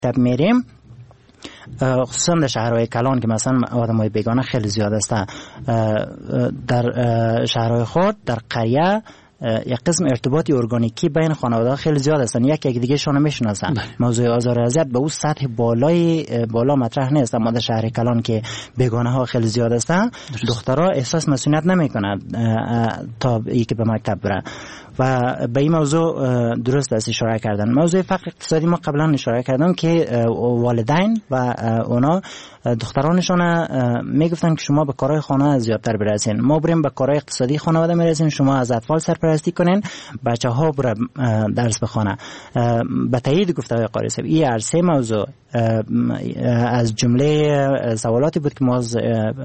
مکتب میریم، خصوصا در شهرهای کلان که مثلا آدمای بیگانه خیلی زیاد است، در شهرهای خود در قریه یک قسم ارتباطی ارگانیکی بین خانواده خیلی زیاد هستن، یک دیگه شون میشناسن. موضوع آزار و اذیت به اون سطح بالا مطرح نیست. اما در شهر کلان که بیگانه ها خیلی زیاد هستن، دخترها احساس مسئولیت نمیکنن تا ای که به مکتب برن و به این موضوع درست است اشاره کردن. موضوع فقر اقتصادی ما قبلا اشاره کردم که والدین و اونا دخترانشون میگفتن که شما به کارهای خانه زیادتر برسین، ما بریم به کارهای اقتصادی خانواده میرسین، شما از اطفال سرپرستی کنین، بچه‌ها برن درس بخونه. به تایید گفته آقای قاری صاحب این عرصه موضوع از جمله سوالاتی بود که ما از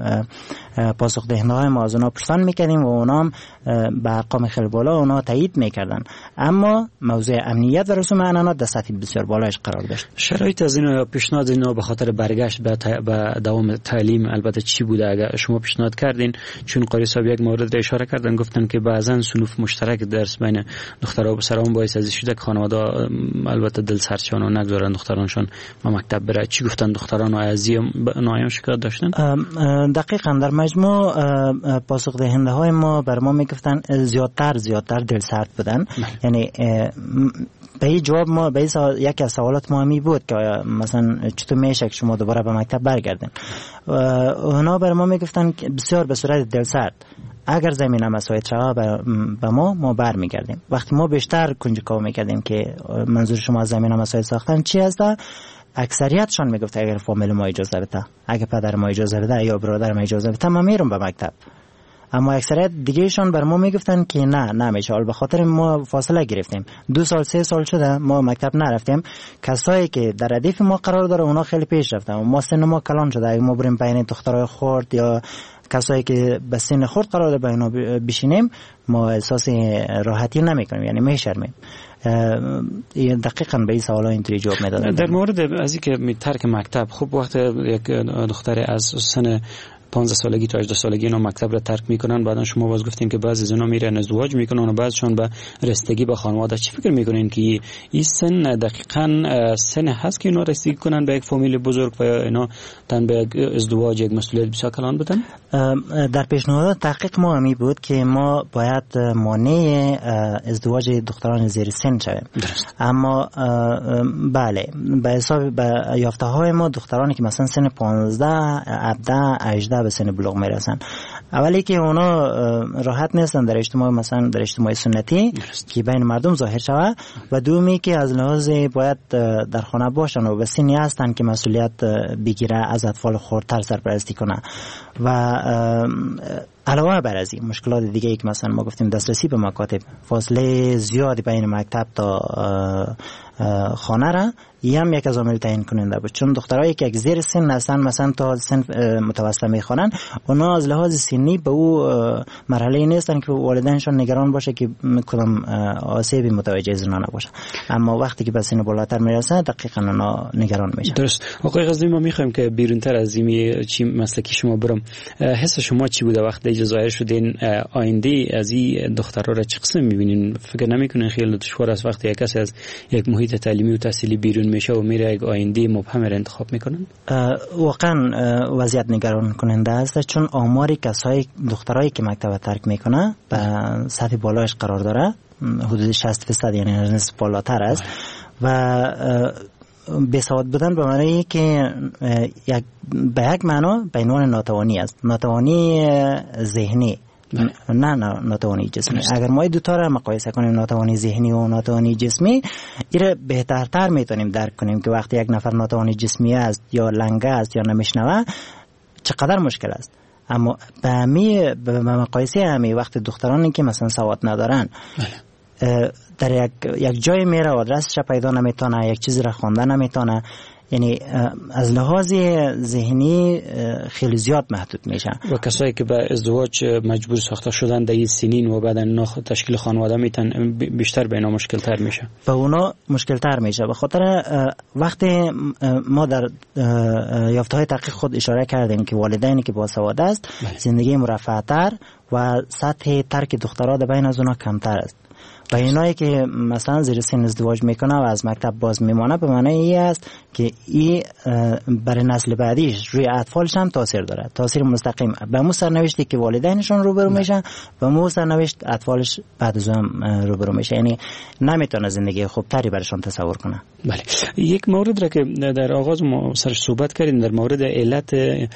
پاسخ دهنده‌های ما از اونا پرسان میکردیم و اونا به ارقام خیلی بالا اونا تایید میکردن. اما موضوع امنیت و رسوم عنعنات در سطح بسیار بالایش قرار داشت. شرایط از اینا یا پیشنهاد اینا به خاطر برگشت به دوام تعلیم البته چی بوده؟ اگر شما پیشنهاد کردین، چون قاری صاحب یک مورد را اشاره کردن، گفتن که بعضن صنوف مشترک درس بین دخترها و پسران باعث از شده که خانواده البته دل سرچان و نگذارن دخترانشون به مکتب بره. چی گفتن دختران و از نایان شکایت داشتن؟ دقیقاً در مجموع پاسخ دهنده های ما بر ما میگفتن زیادتر دل سرد بودن. یعنی به این جواب ما به یکی از سوالات ما همی بود که مثلا چطور میشه که شما دوباره به مکتب برگردین. اونا بر ما میگفتن بسیار به صورت دل سرد اگر زمینه مساعد شود به ما برمیگردیم. وقتی ما بیشتر کنجکاو میکردیم که منظور شما از زمینه مساعد ساختن چی هست، اکثریتشان میگفت اگر فامیل ما اجازه بده، اگر پدر ما اجازه بده یا برادر ما اجازه بده من میرم به مکتب. اما اکثریت دیگهشان بر ما میگفتن که نه نمیشه، به خاطر ما فاصله گرفتیم، 2 سال 3 سال شده ما مکتب نرفتیم. کسایی که در ردیف ما قرار داره اونا خیلی پیش رفتن، ما سن ما کلان شده، اگه ما بریم بین دخترای خرد یا کسایی که به سن خرد قرار داره با اینا بشینیم ما احساس راحتی نمیکنیم، یعنی میشرمیم. دقیقاً به این سوالا اینطوری جواب میدادن. در مورد از اینکه ترک مکتب، خب وقت یک دختر از سن 15 سالگی تا 18 سالگی اینا مکتب را ترک میکنن، بعدا شما باز گفتین که بعضی از اینا میرن ازدواج میکنن و بعضشون به رسیدگی به خانواده. چی فکر میکنین که این سن دقیقاً سن هست که اینا رسیدگی کنن به یک فامیل بزرگ و اینا تن به یک ازدواج، یک مسئولیت بسیار کلان بدن؟ در پیشنهاد تحقیق ما همی بود که ما باید مانع ازدواج دختران زیر سن شویم. اما بله به حساب یافته های ما دخترانی که مثلا سن 15 17 18 به سن بلوغ میرسن، اولی که اونا راحت نیستن در اجتماع، مثلا در اجتماع سنتی که بین مردم ظاهر شوه، و دومی که از لحاظ باید در خانه باشن و به سنی هستن که مسئولیت بگیره، از اطفال خردتر سرپرستی کنه. و علاوه بر از این مشکلات دیگه ای که مثلا ما گفتیم دسترسی به مکاتب، فاصله زیادی بین مکتب تا خانه را، این هم یک از عامل تعیین کننده بود. چون دخترایی که زیر سن هستن مثلا تا سن متوسط میخوانن، اونا از لحاظ سنی به او مرحله نیستن که والدینشون نگران باشه که کدام آسیبی متوجه زنانه باشه. اما وقتی که به سن بالاتر میرسن دقیقاً اونا نگران میشن. درست. آقای غزنوی، ما میخوایم که بیرونتر از این چی مسلکی شما برم، حس شما چی بوده وقتی ظاهر شدین؟ آینده از این دخترها را چه قسم میبینین؟ فکر نمیکنین خیلی دشوار است وقتی یک کسی از یک محیط تعلیمی و تحصیلی بیرون میشه و میره یک آینده مبهم را انتخاب میکنن؟ واقعا وضعیت نگران کننده است، چون آمار دخترایی که مکتب ترک میکنه به سطح بالایش قرار داره، حدود 60%، یعنی نسبت بالاتر است. و بیسواد بودن به معنی که به یک معنا به عنوان ناتوانی است، ناتوانی ذهنی، نه ناتوانی جسمی. اگر ما دو تا را مقایسه کنیم، ناتوانی ذهنی و ناتوانی جسمی، ایره بهترتر میتونیم درک کنیم که وقتی یک نفر ناتوانی جسمی است یا لنگه است یا نمیشنوه چقدر مشکل است. اما به مقایسه همی وقتی دخترانی که مثلا سواد ندارن در یک جای میره آدرسش پیدا نمیتونه، یک چیزی را خوانده نمیتونه، یعنی از لحاظ ذهنی خیلی زیاد محدود میشن. و کسایی که به ازدواج مجبور ساخته شدن در این سنین و بعدن تشکیل خانواده میتن بیشتر به اینا مشکل تر میشه. به اونا مشکل تر میشه. به خاطر وقتی ما در یافته های تحقیق خود اشاره کردیم که والدینی که باسواد است زندگی مرفه تر و سطح ترک دخترها در بین از اونا کمتر است. و اینایی که مثلا زیر سن ازدواج میکنه و از مکتب باز میمانه به معنی این است که این برای نسل بعدیش روی اطفالش هم تاثیر داره، تاثیر مستقیم به مو سرنوشتی که والدینشون روبرو میشن و مو سرنوشت اطفالش بعد از هم روبرو میشه، یعنی نمیتونه زندگی خوبتری براشون تصور کنه. بله. یک مورد را که در آغاز ما سرش صحبت کردیم در مورد علت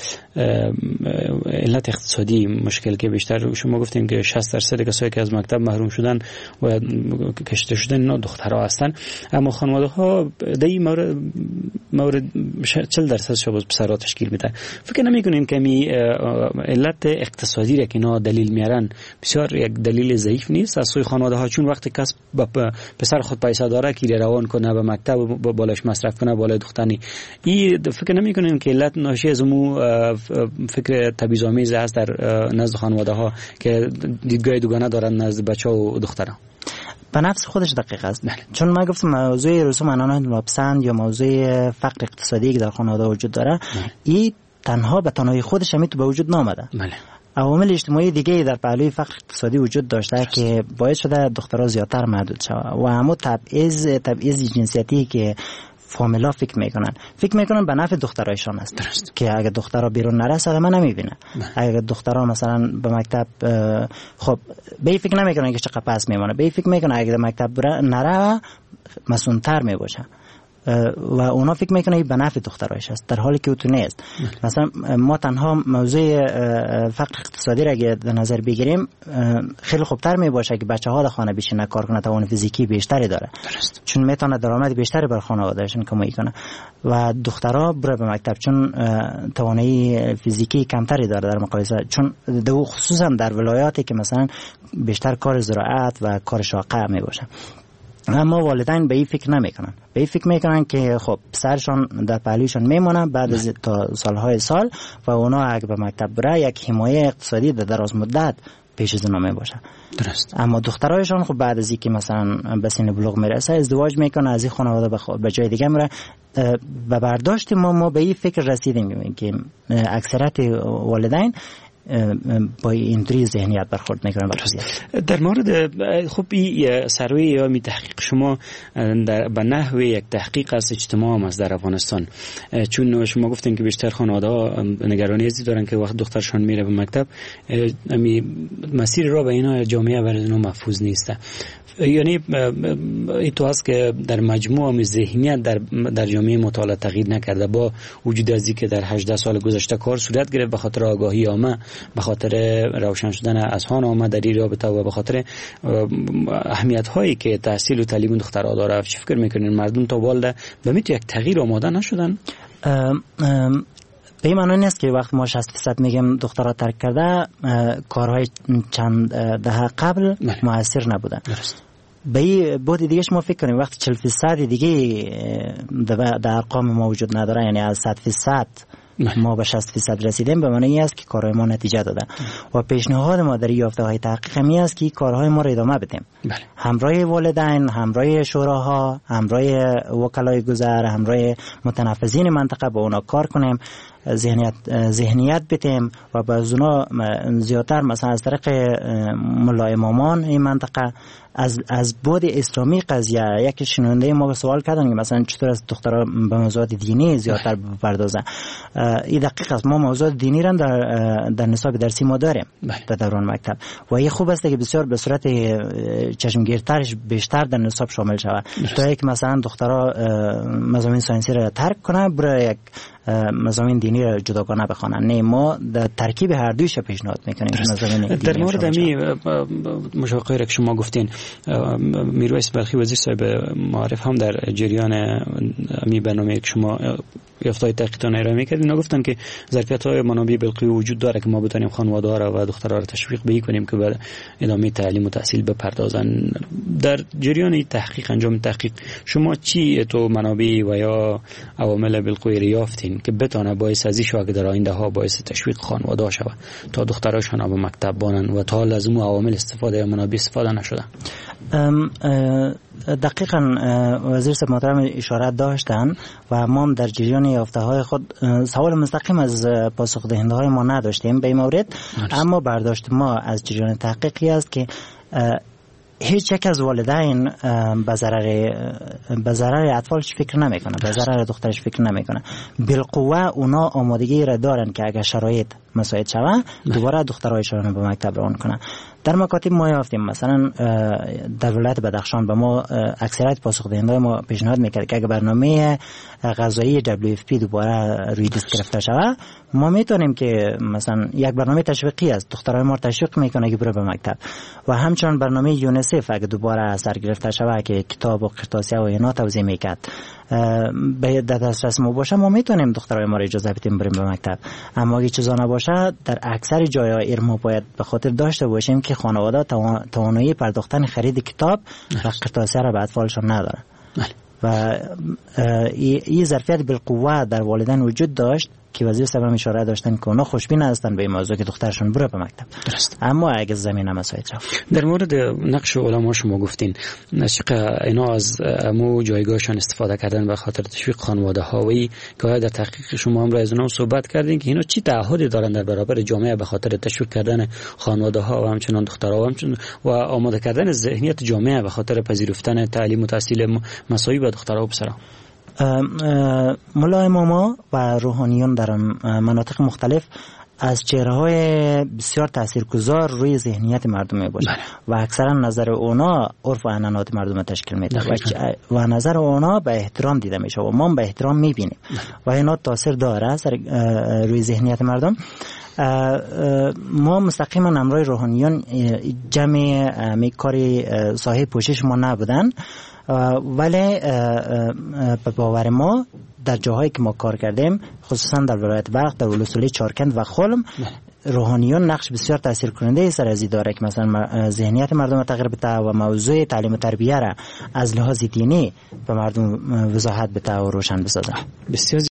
اقتصادی مشکل که بیشتر شما گفتیم که 60% کسایی که از مکتب محروم شدن و کشته شدن اینا دخترها هستن، اما خانواده‌ها در این مورد 40% شباز پسرها تشکیل میده. فکر نمی‌کنین که می علت اقتصادی را که اینا دلیل میارن بسیار یک دلیل ضعیف نیست از سوی خانواده‌ها؟ چون وقتی کس پسر خود پیسه داره که روان کنه به مکتب و بالاش مصرف کنه بالای دخترنی، این فکر نمی‌کنین که علت ناشی از اون فکر تبعیض‌آمیز است در نزد خانواده‌ها که دیدگاه دوگانه دارن نزد بچه‌ها و دخترها؟ به نفس خودش دقیق است. چون من گفتم موضوع رسوم عنان ناپسند یا موضوع فقر اقتصادی که در خانواده وجود داره، این تنها به تنهایی خودش هم به وجود نامده. عوامل اجتماعی دیگه در پهلوی فقر اقتصادی وجود داشته که باعث شده دخترها زیادتر محدود شوند و همون تبعیض جنسیتی که فامیلا فکر میکنن به نفع دخترایشان است که اگه دخترها بیرون نرسه من نمیبینه. اگه دخترها مثلا به مکتب خب به فکر نمیکنن که چقدر پس میمونه، به فکر میکنن اگه مکتب نره مسئول‌تر میباشه و اونا فکر میکنه به نفع دخترایش است، در حالی که تو نیست. مثلا ما تنها موضوع فقر اقتصادی را اگه در نظر بگیریم خیلی خوبتر میباشه که بچه‌ها در خانه بشینه کار کنه، توان فیزیکی بیشتری داره چون میتونه درآمد بیشتری بر خانواده‌شون کمایی کنه و دخترها بره به مکتب چون توانایی فیزیکی کمتری داره در مقایسه، چون خصوصا در ولایاتی که مثلا بیشتر کار زراعت و کار شاقه میباشه. اما والدین به این فکر نمیکنن، به این فکر میکنن که خب پسرشون در پهلویشون میمونه بعد از تا سالهای سال و اونا اگه به مکتب بره یک حمایه اقتصادی در دراز مدت پیش از اونا میباشه. درست. اما دخترایشون خب بعد از اینکه مثلا به سن بلوغ میرسه ازدواج میکنه، از این خانواده به جای دیگه میره. به برداشت ما به این فکر رسیدیم که اکثریت والدین با اینطوری ذهنیت برخورد میکنن. در مورد خب این سروی یا می تحقیق شما به نحوه یک تحقیق از اجتماع هم است در افغانستان، چون شما گفتین که بیشتر خانواده ها نگرانی ازی دارن که وقت دخترشان میره به مکتب مسیر را به اینا جامعه برای اینا محفوظ نیست. یعنی این تو هست که در مجموع ذهنیت در جامعه مطالعه تغییر نکرده با وجود از اینکه در 18 سال گذشته کار صورت گرفت به خاطر آگاهی عامه، به خاطر روشن شدن اذهان عامه در این رابطه و به خاطر اهمیت هایی که تحصیل و تعلیم دخترها داره. چی فکر میکنین مردم تا والده به میتونه یک تغییر آماده نشدن؟ به این معنی نیست که وقت ما 60% میگیم دخترها ترک کرده کارهای چند دهه قبل مؤثر نبوده. به بود دیگهش ما فکر کنیم وقتی 40% دیگه در ارقام ما وجود نداره، یعنی از 100% ما به 60% رسیدیم، به معنی این است که کارهای ما نتیجه داده و پیشنهاد ما در یافته‌های تحقیق می است که کارهای ما را ادامه بدیم. همراه والدین، همراه شوراها، همراه وکلای گذر، همراه متنفذین منطقه با اونا کار کنیم، ذهنیت بدیم و با اونا زیادتر مثلا از طریق ملا امامان این منطقه از بود اسلامی قضیه یک شنونده ما سوال کردن که مثلا چطور از دخترها به موضوعات دینی زیادتر بپردازن. این دقیق است، ما موضوعات دینی را در نصاب درسی ما داریم در دوران مکتب و این خوب است که بسیار به صورت چشمگیرترش بیشتر در نصاب شامل شود تا یک مثلا دخترها مضامین ساینسی را ترک کنه برای یک مضامین دینی را جداگانه بخوانن. نه، ما در ترکیب هر دویش پیشنهاد میکنیم. در مورد امی مشاوره که شما گفتین، میرویس بلخی وزیر صاحب معارف هم در جریان امی برنامه که شما یافته‌های تحقیقاتون ارائه می‌کردین گفتن که ظرفیت‌های منابع بالقوه وجود داره که ما بتونیم خانواده‌ها و دخترها را تشویق کنیم که به ادامه تعلیم و تحصیل بپردازن. در جریان تحقیق انجام تحقیق شما چی تو منابع و یا عوامل بالقوه یافتین که بتونه باعث ازی شود که در آینده ها باعث تشویق خانواده‌ها شود تا دختراشون به مکتب بانن و تا لازم عوامل استفاده یا منابع استفاده نشده؟ دقیقاً وزیر صاحب محترم اشاره داشتن و ما در جریان یافته‌های خود سوال مستقیم از پاسخ دهنده‌های ما نداشتیم به این مورد، اما برداشت ما از جریان تحقیقی است که هیچ یک از والدین به ضرر اطفالش فکر نمیکنه، به ضرر دخترش فکر نمیکنه. بالقوه اونا آمادگی را دارن که اگر شرایط مساعد شود دوباره دخترایشان رو به مکتب روان کنن. در مکاتب ما یافتیم مثلا در ولایت بدخشان به ما اکثریت پاسخ دهنده ما پیشنهاد میکرد که اگر برنامه غذایی WFP دوباره روی دست گرفته شود ما میتونیم که مثلا یک برنامه تشویقی است، دخترای ما تشویق میکنه که بره به مکتب و همچنان برنامه یونیسف اگر دوباره سر گرفته شود که کتاب و قرطاسیه و اینا توزیع میکرد به دسترس ما باشه ما میتونیم دخترای ما را اجازه بدیم بریم به مکتب. اما اگه چیزا نباشه در اکثر جاهای ما باید به خاطر داشته باشیم که خانواده توانایی پرداختن خرید کتاب و قرطاسیه را به اطفالشون نداره و این ظرفیت بالقوه در والدین وجود داشت که وزیر سبب اشاره داشتن که اونا خوشبین هستن به این موضوع که دخترشون بره به مکتب. درست. اما اگه زمینه مساعد شد. در مورد نقش علما شما گفتین اینا از مو جایگاهشان استفاده کردن به خاطر تشویق خانواده هایی که در تحقیق شما هم از اونها صحبت کردین که اینا چی تعهدی دارن در برابر جامعه به خاطر تشویق کردن خانواده ها و همچنان دخترها و آماده کردن ذهنیت جامعه به خاطر پذیرفتن تعلیم و تحصیل مساوی به دخترها و پسرها. مولای ماما و روحانیون در مناطق مختلف از چهره‌های بسیار تاثیرگذار روی ذهنیت مردم میباشند و اکثرا نظر اونا عرف و عنعنات مردم تشکیل میده و نظر اونا به احترام دیده میشه و ما به احترام میبینیم و اینا تاثیر داره روی ذهنیت مردم. ما مستقیما امرای روحانیون جمع میکاری صاحب پوشش ما نبودن ولی به باور ما در جاهایی که ما کار کردیم خصوصا در ولایت بلخ در ولسوالی چارکند و خلم روحانیون نقش بسیار تاثیرکننده سرازی داره که مثلا ذهنیت مردم تغییر بده و موضوع تعلیم و تربیه را از لحاظ دینی به مردم وضاحت بده و روشن بسازه. بسیار